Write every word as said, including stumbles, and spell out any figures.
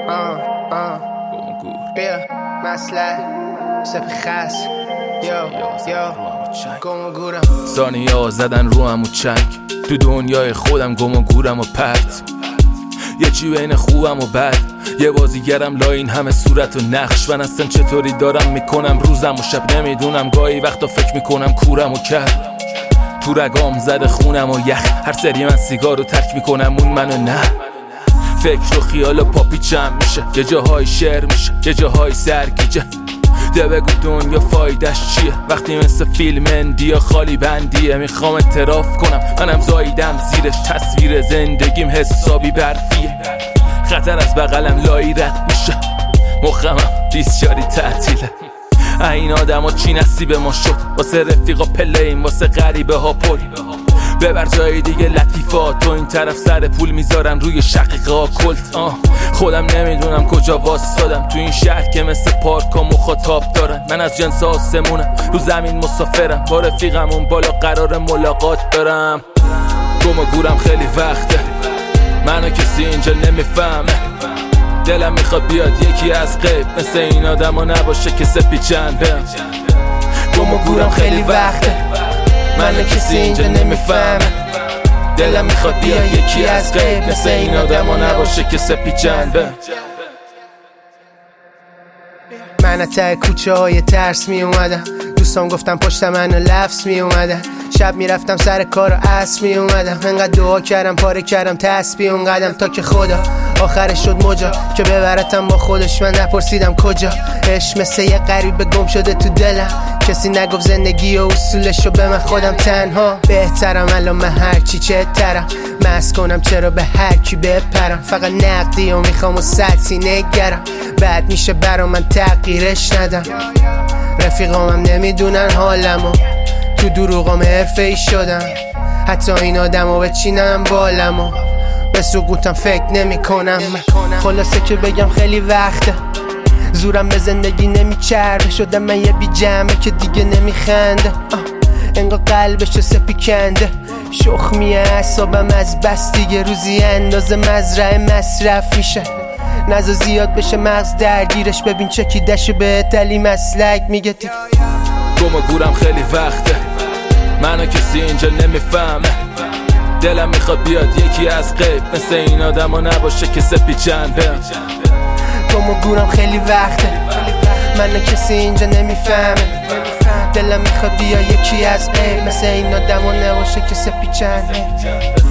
آه آه بیا مسئله سپی خس یا یا گم و گورم ثانیه ها زدن رو هم و چنگ تو دنیای خودم گم و گورم و پرت یه چی بین خوبم و بد یه بازیگرم لا این همه صورت و نقش من اصلا چطوری دارم میکنم روزم و شب نمیدونم گاهی وقتا فکر میکنم کورم و کرد تو رگام زده خونم و یخ هر سری من سیگار رو ترک میکنم اون منو نه فکر و خیال و پاپیچم میشه یه جاهای شعر میشه یه جاهای سرگیجه ده بگو دنیا فایدش چیه وقتی مثل فیلم اندیا خالی بندیه میخوام اعتراف کنم منم زاییدم زیرش تصویر زندگیم حسابی برفیه خطر از بغلم لایی رد میشه مخمم بیسیاری تعطیله این آدم ها چی نصیب ما شد واسه رفیقا پلیم واسه غریبه ها پل ببر جای دیگه لطیفات تو این طرف سر پول میذارن روی شقیقه ها کلت آه خودم نمیدونم کجا واسادم تو این شهر که مثل پارک ها مخاطب دارن من از جنس آسمونم رو زمین مسافرم با رفیقم اون بالا قرار ملاقات دارم گم و گورم خیلی وقته منو کسی اینجا نمیفهمه دلم میخواد بیاد یکی از غیب مثل این آدم ها نباشه که سپیچنده گم و گورم خیلی وقته منو کسی اینجا نمیفهمه دلم میخواد بیاد یکی از غیب مثل این آدم ها نباشه که سپیچنده من ته کوچه های ترس می اومدم دوستان گفتم پشت منو لفظ می اومدن شب میرفتم سر کار و عصر می اومدم انقدر دعا کردم پاره کردم تسبیح اون قدم تا که خدا آخرش شد مجا که ببرتم با خودش من نپرسیدم کجا عشق مثل یه غریبه گم شده تو دلم کسی نگفت زندگی و اصولشو به من خودم تنها بهترم الان من هرچی چه ترم مست کنم چرا به هر کی بپرم فقط نقدی و میخوام و سطحی نگرم بعد میشه برا من تغییرش ندم رفیقامم نمیدونن حالمو تو دروغام حرفه‌ای شدم حتی این آدمو بچینم بالمو به سقوطم فکر نمی کنم خلاصه که بگم خیلی وقته زورم به زندگی نمیچربه شدم من یه بی جمعه که دیگه نمیخنده انگار قلبشو سپی کنده شخمیه اعصابم از بس دیگه روزی اندازه مزرعه مصرف میشه نزا زیاد بشه مغز درگیرش ببین چکیدشو به تلی مسلک میگه تی گم و گورم خیلی وقته منو کسی اینجا نمیفهمه دلم میخواد بیاد یکی از غیب مثل این آدم ها نباشه که سپیچنده گم و گورم خیلی وقته منو کسی اینجا نمیفهمه دلم میخواد بیاد یکی از غیب مثل این آدم ها نباشه که سپیچنده